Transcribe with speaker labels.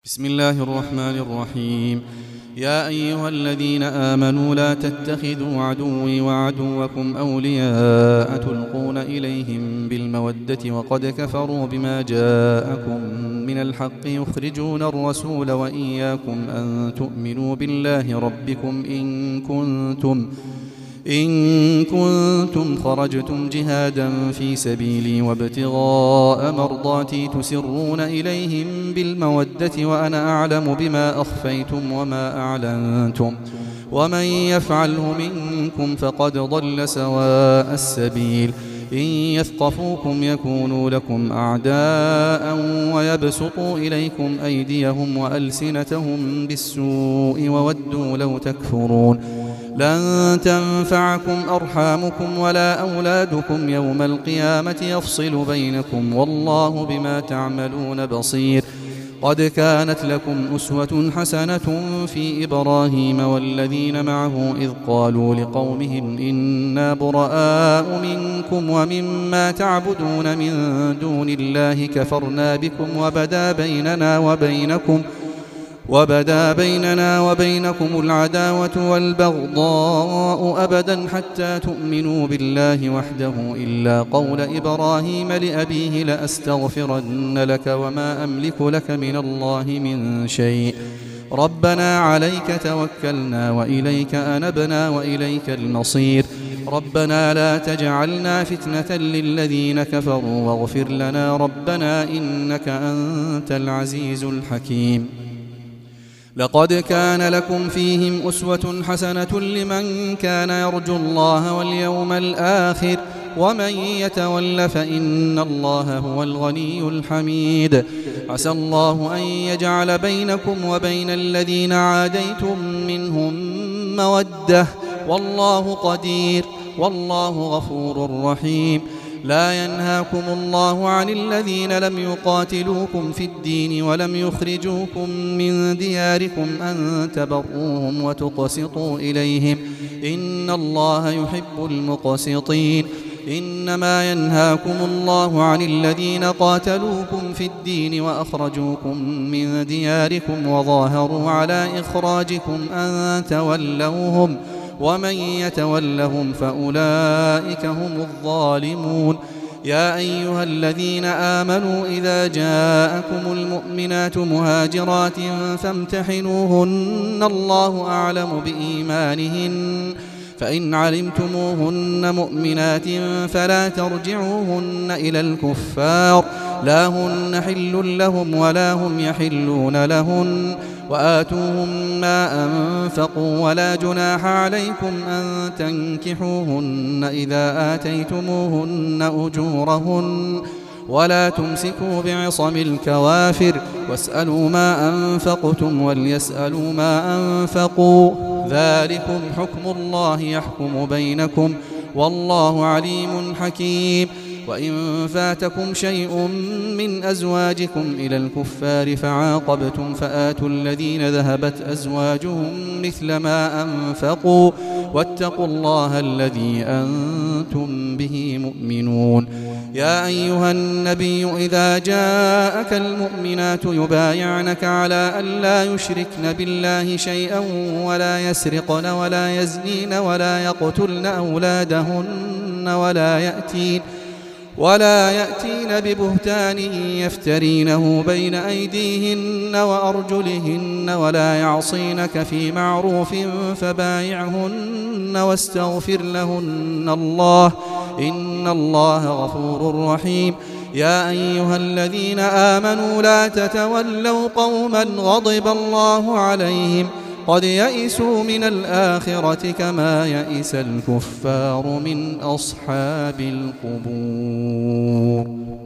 Speaker 1: بسم الله الرحمن الرحيم. يا أيها الذين آمنوا لا تتخذوا عدوي وعدوكم أولياء تلقون إليهم بالمودة وقد كفروا بما جاءكم من الحق يخرجون الرسول وإياكم أن تؤمنوا بالله ربكم إن كنتم خرجتم جهادا في سبيلي وابتغاء مرضاتي تسرون إليهم بالمودة وأنا أعلم بما أخفيتم وما أعلنتم ومن يفعله منكم فقد ضل سواء السبيل. إن يثقفوكم يكونوا لكم أعداء ويبسطوا إليكم أيديهم وألسنتهم بالسوء وودوا لو تكفرون. لن تنفعكم أرحامكم ولا أولادكم يوم القيامة يفصل بينكم والله بما تعملون بصير. قد كانت لكم أسوة حسنة في إبراهيم والذين معه إذ قالوا لقومهم إنا براء منكم ومما تعبدون من دون الله كفرنا بكم وبدا بيننا وبينكم العداوة والبغضاء أبدا حتى تؤمنوا بالله وحده إلا قول إبراهيم لأبيه لأستغفرن لك وما أملك لك من الله من شيء ربنا عليك توكلنا وإليك أنبنا وإليك المصير. ربنا لا تجعلنا فتنة للذين كفروا واغفر لنا ربنا إنك أنت العزيز الحكيم. لقد كان لكم فيهم أسوة حسنة لمن كان يرجو الله واليوم الآخر ومن يتول فإن الله هو الغني الحميد. عسى الله أن يجعل بينكم وبين الذين عاديتم منهم مودة والله قدير والله غفور رحيم. لا ينهاكم الله عن الذين لم يقاتلوكم في الدين ولم يخرجوكم من دياركم أن تبروهم وتقسطوا إليهم إن الله يحب المقسطين. إنما ينهاكم الله عن الذين قاتلوكم في الدين وأخرجوكم من دياركم وظاهروا على إخراجكم أن تولوهم ومن يتولهم فأولئك هم الظالمون. يا أيها الذين آمنوا إذا جاءكم المؤمنات مهاجرات فامتحنوهن الله أعلم بإيمانهن فإن علمتموهن مؤمنات فلا ترجعوهن إلى الكفار لا هن حل لهم ولا هم يحلون لهن وآتوهم ما أنفقوا ولا جناح عليكم أن تنكحوهن إذا آتيتموهن أجورهن ولا تمسكوا بعصم الكوافر واسألوا ما أنفقتم وليسألوا ما أنفقوا ذلكم حكم الله يحكم بينكم والله عليم حكيم. وإن فاتكم شيء من أزواجكم إلى الكفار فعاقبتم فآتوا الذين ذهبت أزواجهم مثل ما أنفقوا واتقوا الله الذي أنتم به مؤمنون. يا أيها النبي إذا جاءك المؤمنات يبايعنك على أن لا يشركن بالله شيئا ولا يسرقن ولا يزنين ولا يقتلن أولادهن ولا يأتين ببهتان يفترينه بين أيديهن وأرجلهن ولا يعصينك في معروف فبايعهن واستغفر لهن الله إن الله غفور رحيم. يا أيها الذين آمنوا لا تتولوا قوما غضب الله عليهم قد يئسوا من الآخرة كما يئس الكفار من أصحاب القبور.